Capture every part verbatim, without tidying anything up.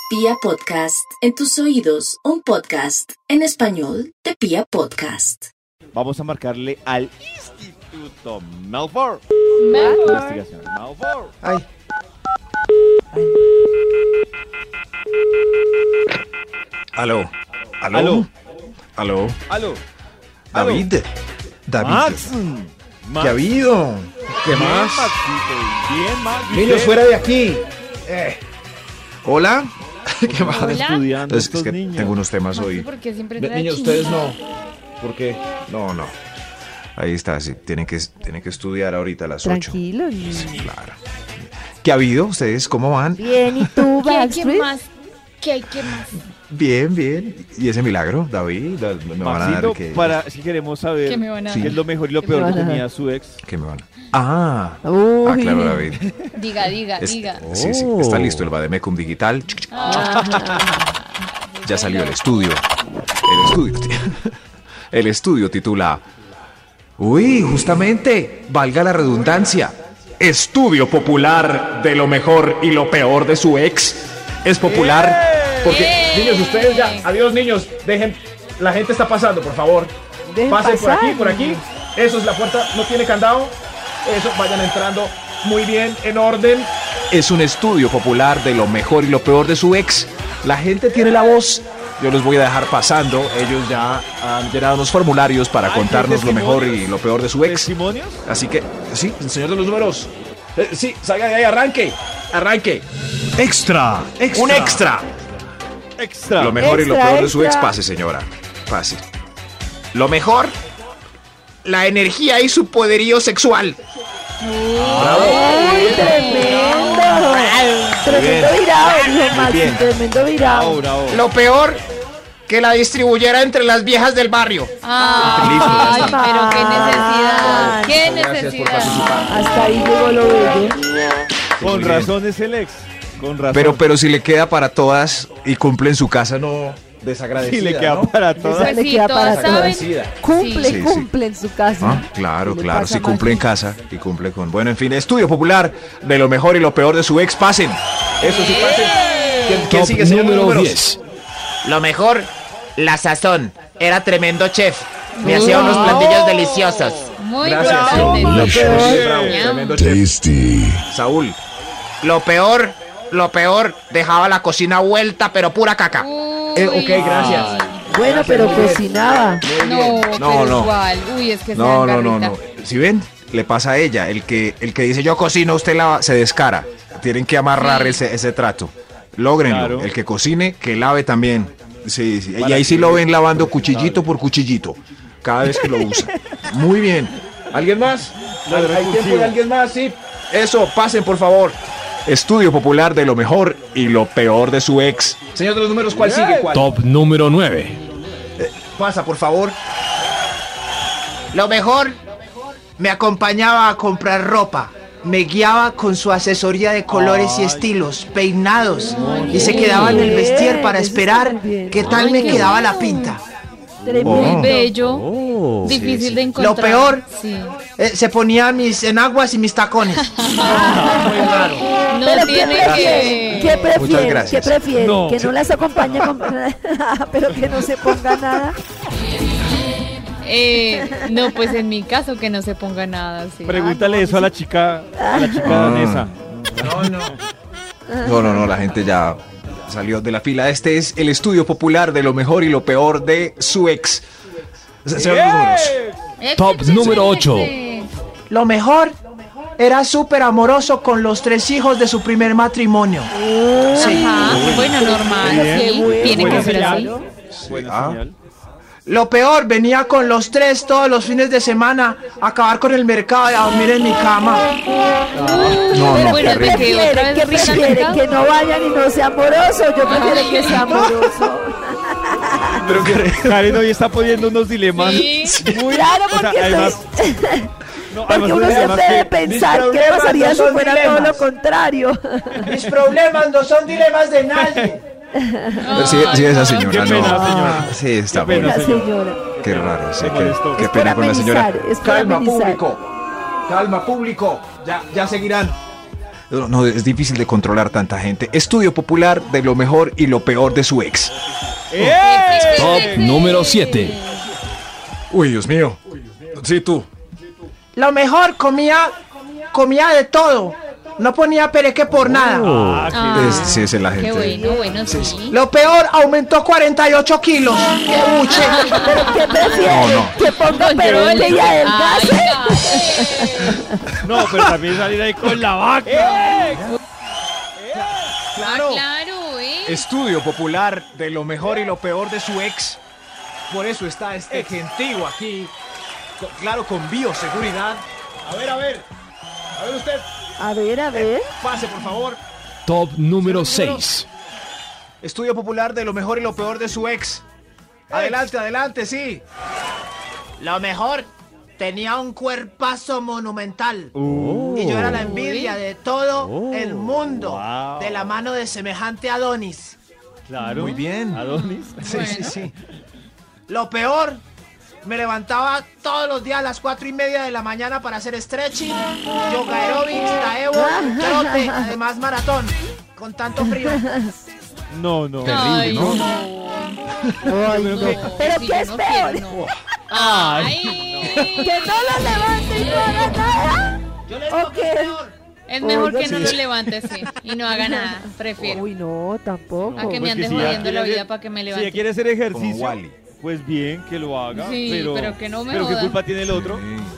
Pia Podcast, en tus oídos, un podcast en español de Pia Podcast. Vamos a marcarle al Instituto Malfour. Malfour. Investigación. Malfour. Ay. Ay. Aló. Aló. Aló. Aló. Aló. David. David. Max. ¿Qué ha habido? ¿Qué Bien, más? Maxito, bien, Max. Niños, fuera de aquí. Eh. Hola. ¿Qué más? Hola. Estudiando Es, es estos que niños. tengo unos temas hoy. Porque siempre Ni- trae Niños, chisme. ustedes no. ¿Por qué? No, no. Ahí está, sí. Tienen que, tienen que estudiar ahorita a las ocho. Tranquilo. Sí, claro. ¿Qué ha habido? ¿Ustedes cómo van? Bien, ¿y tú, ¿Qué hay que Backstreet? más? ¿Qué hay que más? Bien, bien. ¿Y ese milagro, David? Da- Me van a dar Maxito, que... para si queremos saber ¿Qué me van a qué dar? es lo mejor y lo ¿Qué me peor van que a dar? tenía su ex. ¿Qué me van a...? Ah. Uy. Ah, claro, David. Diga, diga, Es- diga. Sí, sí. Está listo el Vademecum digital. Ya salió el estudio. El estudio. El estudio titula... Uy, justamente, valga la redundancia. Estudio popular de lo mejor y lo peor de su ex. Es popular porque... ¡Eh! Niños, ustedes ya, adiós niños, dejen, la gente está pasando, por favor. Dejen Pasen por pasar, aquí, por aquí. niños. Eso es la puerta, no tiene candado. Eso, vayan entrando muy bien, en orden. Es un estudio popular de lo mejor y lo peor de su ex. La gente tiene la voz. Yo los voy a dejar pasando. Ellos ya han llenado unos formularios para Ah, contarnos lo mejor y ¿testimonios? lo peor de su ex. ¿Testimonios? Así que, sí, el señor de los números. Eh, sí, salga de ahí, arranque, arranque. Extra, extra. Un extra. Extra. Lo mejor y lo Extra, peor de su ex. extra. Pase, señora. Pase. Lo mejor, la energía y su poderío sexual. ¡Ay, tremendo! Tremendo virado, dijo Maxi, bien. tremendo virado. Ahora, ahora. Lo peor, que la distribuyera entre las viejas del barrio. Ay, Listo, pero qué necesidad. Qué Gracias por necesidad. participar. Hasta ahí llegó lo bello. Con Muy razón es el ex. Con razón. Pero, pero si le queda para todas y cumple en su casa, no desagradecida, sí le queda ¿no? para Esa todas. le sí, queda todas para saben. todas. Cumple, Sí, sí. cumple en su casa. Ah, claro, ¿Qué le claro, pasa, si cumple en Maxi? casa y cumple con... Bueno, en fin, estudio popular de lo mejor y lo peor de su ex. Pasen. Eso sí, pasen. ¿Quién, quién Top sigue, señor de los número números? diez. Lo mejor, la sazón. Era tremendo chef. Me hacía unos platillos deliciosos. Muy Gracias. probable. Lo peor. Bravo, tremendo chef. Tasty. Saúl. Lo peor, lo peor, dejaba la cocina vuelta, pero pura caca. Eh, ok, gracias. Bueno, pero muy bien. cocinaba. No, No, pero no. igual. Uy, es que No, se no, no, no. Si ven, le pasa a ella. El que, el que dice yo cocino, usted la, se descara. Tienen que amarrar Sí. ese, ese trato. Lógrenlo. Claro. El que cocine, que lave también. Sí, sí. Y Para ahí sí que- lo ven lavando cuchillito por cuchillito. Cada vez que lo usa. Muy bien. ¿Alguien más? Claro, ¿Hay tiempo recursivo. de alguien más? Sí. Eso, pasen, por favor. Estudio popular de lo mejor y lo peor de su ex. Señor de los números, ¿cuál sigue? ¿Cuál? Top número nueve. Pasa, por favor. Lo mejor, me acompañaba a comprar ropa. Me guiaba con su asesoría de colores y Ay. estilos, peinados. Y se quedaba en el vestier para Eso está esperar muy bien. qué tal Ay, me qué quedaba la bueno. pinta. Tremendo. Oh. bello. Oh. Difícil Sí, sí. de encontrar. Lo peor. Sí. Eh, se ponía mis enaguas y mis tacones. No Pero ¿qué tiene prefiere? que. ¿Qué prefiere? gracias. ¿Qué prefiere? No. Que no las acompañe con... pero que no se ponga nada. Eh, no, pues en mi caso que no se ponga nada. Sí. Pregúntale eso a la chica, a la chica danesa. No, no, no, la gente ya salió de la fila. Este es el estudio popular de lo mejor y lo peor de su ex. Señor de los números. Excelente. Top número ocho. Lo mejor, era súper amoroso con los tres hijos de su primer matrimonio. Sí. Ajá, bueno, normal. Bien. Sí, Qué tiene buena que ser así. señal. Buena Ah. señal. Lo peor, venía con los tres todos los fines de semana a acabar con el mercado y a dormir en mi cama. No, no, Bueno, ¿Qué de que otra prefiere? vez ¿Qué risa prefiere? mercado. Que no vayan y no sea amoroso. Yo prefiero que sea amoroso. Pero que Karen hoy está poniendo unos dilemas. Sí. Muy, Claro, o sea, porque además, estoy- no, Porque además, uno además siempre que- debe pensar qué problemas pasaría no si son fuera todo dilemas. lo contrario. Mis problemas no son dilemas de nadie. Sí, sí, esa señora, Qué no. pena, señora. Sí, está Qué pena, buena. La señora. Qué raro, sí, Me qué, molestó. qué Es por pena con la señora. amenizar, es por Calma, amenizar. público. Calma, público. Ya, ya seguirán. No, no, es difícil de controlar tanta gente. Estudio popular de lo mejor y lo peor de su ex. Top número siete. Uy, Dios mío. Sí, tú. Lo mejor, comía, comía de todo. No ponía pereque por nada. Ah, Es- sí, es la gente. qué bueno, bueno, sí. Lo peor, aumentó cuarenta y ocho kilos. ¡Qué buche! ¿Pero qué prefiere? No, no. ¿Que ponga Don pereque Yoli. y adelgase? Ay, No, pero también salir ahí con la vaca. claro. Ah, claro, ¿eh? Estudio popular de lo mejor y lo peor de su ex. Por eso está este gentío aquí. Co- Claro, con bioseguridad. A ver, a ver. A ver usted. A ver, a ver. Pase, por favor. Top número seis. Estudio popular de lo mejor y lo peor de su ex. Adelante, adelante, sí. Lo mejor, tenía un cuerpazo monumental. Y yo era la envidia de todo Oh, el mundo. wow. De la mano de semejante Adonis. Claro. Muy bien. Adonis. Sí, sí, sí. Lo peor, me levantaba todos los días a las cuatro y media de la mañana para hacer stretching, yoga aerobics, taebo, trote, además maratón. Con tanto frío. No, no. Ay, ¿no? no. Ay, no. Pero Sí, ¿qué yo es no peor? quiero, no. Ay. Ay. ¿Que no lo levante y no haga nada? Yo les ¿O digo que es qué? peor. Es mejor Oiga, que no sí. lo levante, sí. Y no haga nada, prefiero. Uy, no, tampoco. A que me Pues ande si ya jodiendo la quiere vida hacer- para que me Si levante. ella quiere hacer Como ejercicio, Wally. pues bien, que lo haga. Sí, pero, pero que no me Pero qué jodan. culpa tiene el otro.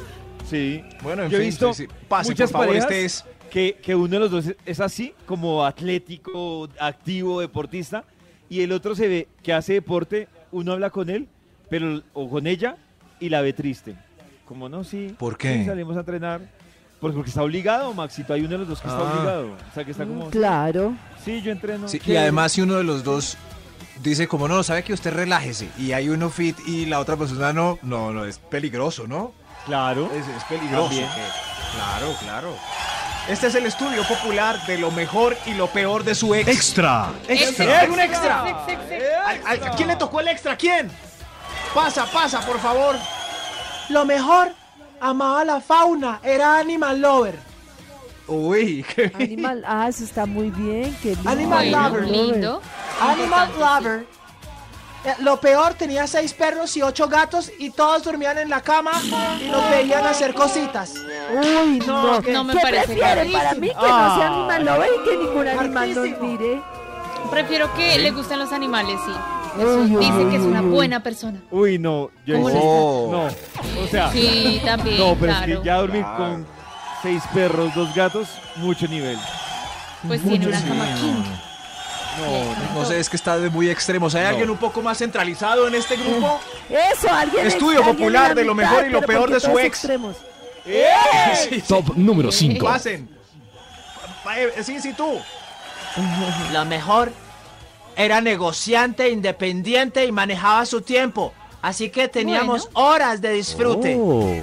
Sí. Bueno, en Yo he fin, visto sí, sí. Pase, muchas por favor, parejas este es... que, que uno de los dos es- es así, como atlético, activo, deportista, y el otro se ve que hace deporte, uno habla con él, pero o con ella, y la ve triste. Como no, sí. ¿Por qué? sí, salimos a entrenar. Pues porque está obligado, Maxito. Hay uno de los dos que está Ah. obligado. O sea, que está como, Claro. sí, yo entreno. Sí, y chévere. además si uno de los dos dice como no, sabe que usted relájese y hay uno fit y la otra persona no, no, no, es peligroso, ¿no? Claro. Es, es peligroso. También. que- Claro, claro. Este es el estudio popular de lo mejor y lo peor de su ex. Extra. Extra. ¡Hay un extra! Ex, ex, ex. ¿A, a- a quién le tocó el extra? ¿Quién? Pasa, pasa, por favor. Lo mejor, amaba la fauna, era animal lover. Uy, qué Animal, ah, eso está muy bien. Qué lindo. Animal Bueno, lover. lindo. Animal Importante, lover. Eh, Lo peor, tenía seis perros y ocho gatos y todos dormían en la cama y nos veían hacer cositas. Uy, no. No, no me ¿Qué parece prefiere grave. para mí que no Ah. sea animal lover y que ningún animal nos Hartísimo. mire? sí. Prefiero que le gusten los animales, sí. Uy, Eso uy, dice que es uy, una uy. buena persona. Uy, no. Yo ¿Cómo hice- no No. O sea, Sí, también, no, pero claro. es que ya dormir Claro. con seis perros, dos gatos, mucho nivel. Pues tiene una cama king. No, No sé, es que está de muy extremos. ¿Hay No. alguien un poco más centralizado en este grupo? Eso, alguien. Estudio alguien popular en la de lo mitad, mejor y lo pero peor porque de su todos ex. extremos. Sí, sí. Top número cinco. Pasen. Pa- eh, Sí, sí, tú. Lo mejor, era negociante, independiente y manejaba su tiempo. Así que teníamos horas de disfrute.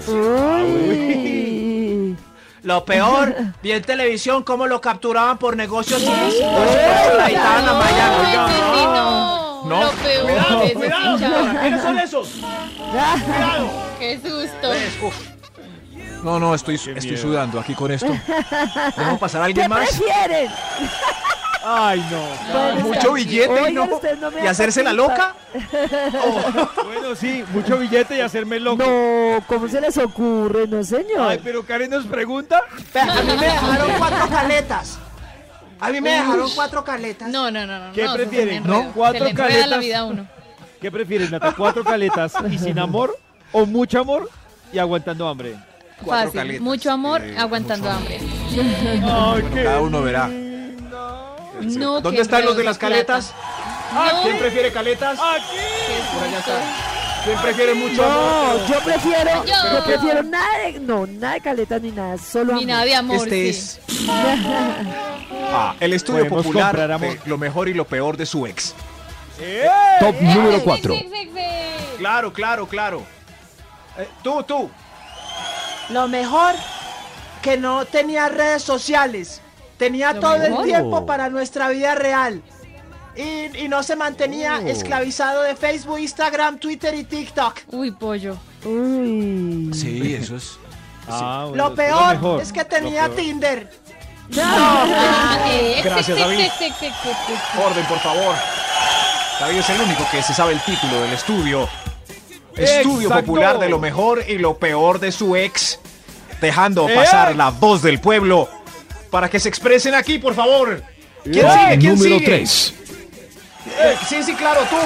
Uy. Lo peor, vi en televisión cómo lo capturaban por negocios ilícitos y lo extraditaban a Miami. Ay, Oiga, ese sí no. No. Lo peor Cuidado, es cuidado, escuchar. señora. ¿Quiénes son esos? Cuidado. Qué susto. Pues, uf. No, no, estoy, estoy miedo. sudando aquí con esto. ¿Dejamos pasar a ¿Qué alguien más? prefieren? Ay, no. Bueno, Mucho billete y, Oigan, no- usted no me y da hacerse la culpa. loca. Bueno, sí, mucho billete y hacerme loco. No, ¿cómo se les ocurre? No, señor. Ay, pero Karen nos pregunta. Ve, a mí me dejaron cuatro caletas. A mí me dejaron cuatro caletas. No, no, no, no. ¿Qué no, eso es un prefieren? enredo. ¿No? ¿Cuatro Se le enreda la caletas? vida a uno. ¿Qué prefieres, Nata? ¿Cuatro caletas y sin amor? ¿O mucho amor y aguantando hambre? Cuatro Fácil. caletas. Mucho amor, Eh, aguantando mucho hambre. Ay, Bueno, cada uno verá. No, ¿Dónde qué están los enredos de las plata. caletas? No, ¿Quién prefiere caletas? qué Por allá susto. está. ¿Quién prefiere mucho amor? No, yo prefiero, Yo. yo prefiero nada de, no, nada de caletas ni nada, solo Ni amor. nada de amor, Este sí. es ah, el estudio Podemos popular comprar amor. de lo mejor y lo peor de su ex. Top número cuatro. Sí, sí, sí. Claro, claro, claro. Eh, tú, tú. Lo mejor, que no tenía redes sociales. Tenía ¿Lo todo mejor? el tiempo para nuestra vida real. Y, y no se mantenía esclavizado de Facebook, Instagram, Twitter y TikTok. Uy, pollo. Uy. Sí, eso es. Ah, bueno, Lo es peor mejor. es que Lo tenía peor. Tinder. Ah, eh, Gracias, ex, David. ex, ex, ex, ex, ex. Orden, por favor. David es el único que se sabe el título del estudio. Estudio Exacto. popular de lo mejor y lo peor de su ex. Dejando ¡Eh! pasar la voz del pueblo para que se expresen aquí, por favor. ¿Quién Top sigue? ¿Quién número sigue? tres. Eh, sí, sí, claro, tú.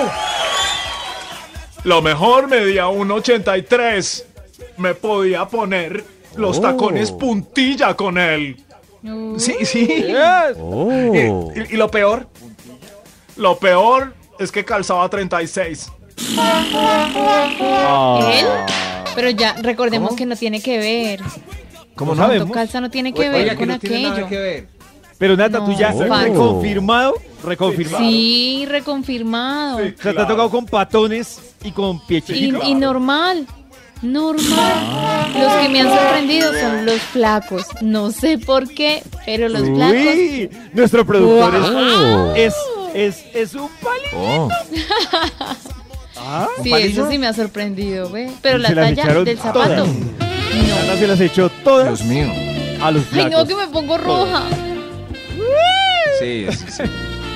Lo mejor medía uno ochenta y tres. Me podía poner los Oh. tacones puntilla con él. Uh, Sí, sí. Yes. Oh. ¿Y, y- y lo peor? Lo peor es que calzaba treinta y seis. ¿Él? Pero ya, recordemos ¿Cómo? que no tiene que ver. ¿Cómo Cuánto sabemos? calza no tiene que ver con aquello. Pero Nata, tú ya No, falso. reconfirmado, reconfirmado. Sí, reconfirmado. O sea, te ha tocado con patones y con pie Y, chiquito. y normal, normal. Los que me han sorprendido son los flacos. No sé por qué, pero los flacos. Uy, nuestro productor es- Wow. es, es, es un palito. Oh. Ah, Sí, palillo? eso sí me ha si ve. Pero Y la se las talla echaron del zapato. todas. No. Ana se las echó todas Dios mío. a los Ay, flacos. no, que me pongo roja. Sí, sí, sí.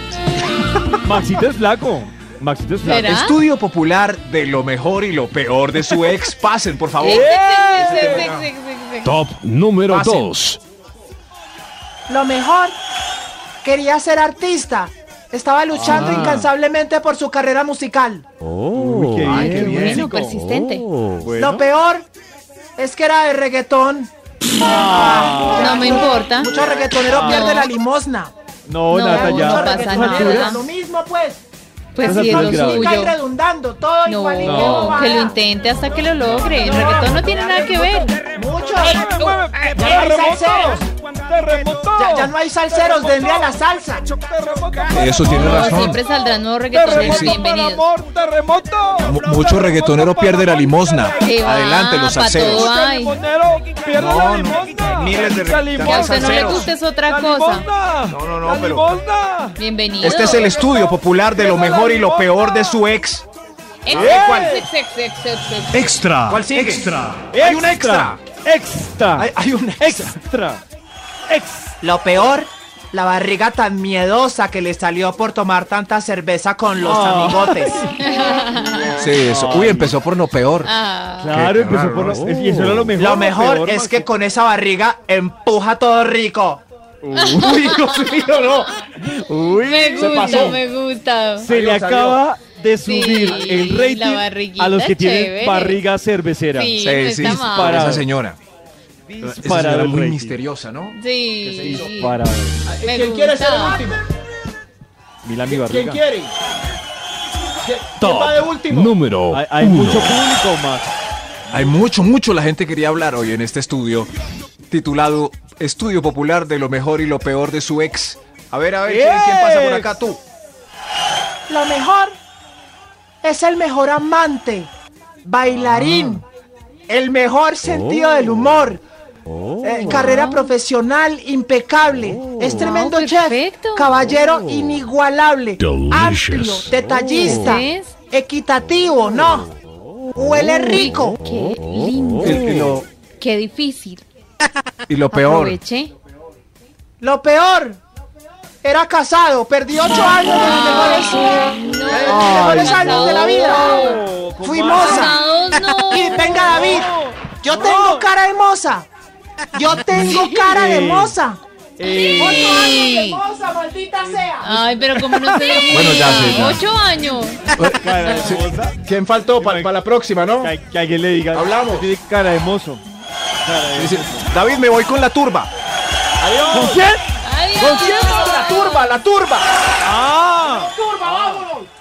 Maxito es flaco. Maxito es flaco. ¿Será? Estudio popular de lo mejor y lo peor de su ex. Pasen, por favor. Ex, ex, ex, ex, ex, ex, ex. Top número Pasen. dos. Lo mejor, quería ser artista. Estaba luchando Ah. incansablemente por su carrera musical. Oh. Uy, qué bien. Ay, qué bien. bueno, persistente. Oh. Bueno. Lo peor es que era de reggaetón. No me importa. Mucho reggaetonero Ah. pierde la limosna. No, No, Nata, no ya. pasa reggaetonero, nada. Lo mismo, pues. Pues Esas sí, es son lo graves. Música y suyo. redundando, todo No, igual y No. qué que lo bobada. intente hasta que lo logre. El reggaetón no tiene nada que ver. Mucho. ¡Mueve, mueve! Ya no hay salseros. ¡Terremoto! Ya, ya no hay salseros, denle a la salsa. Eso tiene No, razón. siempre saldrán nuevos reggaetoneros. Sí, sí. Bienvenidos. amor, terremoto! Mu- mucho reggaetonero pierde la limosna. ¿Qué va? Adelante, los Pa' salseros. todo hay. Limonero, pierde No, la no, limosna. miles de La re- Que a limosna. usted no le salseros. guste es otra La cosa. limosna. No, no, no, La pero- limosna. Bienvenido. Este es el estudio popular de lo mejor y lo peor de su ex. Ex, ¿Cuál? ex, ex, ex, ex, ex. Extra. ¿Cuál sigue? Extra. Hay un extra. Extra. Hay, hay un extra. Extra. Extra. Lo peor, la barriga tan miedosa que le salió por tomar tanta cerveza con los Ah. amigotes. Sí, eso. Uy, empezó por lo peor. Ah, Claro, Qué empezó raro, por ¿no? lo, y eso era lo mejor. Lo lo mejor peor, es Maxi. que con esa barriga empuja todo rico. Uy, Dios mío, no. Uy, me se gusta, pasó. me gusta. Se le Salió, acaba de Sí, subir el la rating barriguita a los que tienen chévere. barriga cervecera. Sí, Sí, no sí, está mal. para- esa señora. Esa Disparado señora el muy rating. misteriosa, ¿no? Sí. Disparado. Me ¿Quién quiere ser el gusta. último? Mira mi ¿Quién barriga. quiere? ¿Quién, quién Top va de último? número Hay, hay uno. mucho público, Max. Hay mucho, mucho la gente quería hablar hoy en este estudio titulado Estudio Popular de lo mejor y lo peor de su ex. A ver, a ver, ¿quién, quién pasa por acá? Tú. Lo mejor es el mejor amante, bailarín, el mejor sentido Oh. del humor, Oh. eh, carrera profesional impecable, es tremendo chef, perfecto. caballero inigualable, Delicious. amplio, detallista, ¿Ves? equitativo, ¿no? Huele rico. Qué lindo. Y, y lo, Qué difícil. y lo peor. Aproveché. Lo peor, era casado, perdí ocho años de mis mejores, de mis mejores años de la vida. Oh, ¿cómo Fui así? moza. Casados, no. Y venga David, yo tengo cara de moza. Yo tengo cara de moza. Eh, Ocho años de Sí. moza, maldita sea. Ay, pero como no se dio Bueno, ya sé, ya. Ocho años. cara de moza. ¿Quién faltó para la próxima, no? Que, que alguien le diga. Hablamos. Tiene cara de mozo. Cara de Dice, David, me voy con la turba. ¿Con quién? Adiós. La turba, la turba. ¡Ah! Turba, vámonos.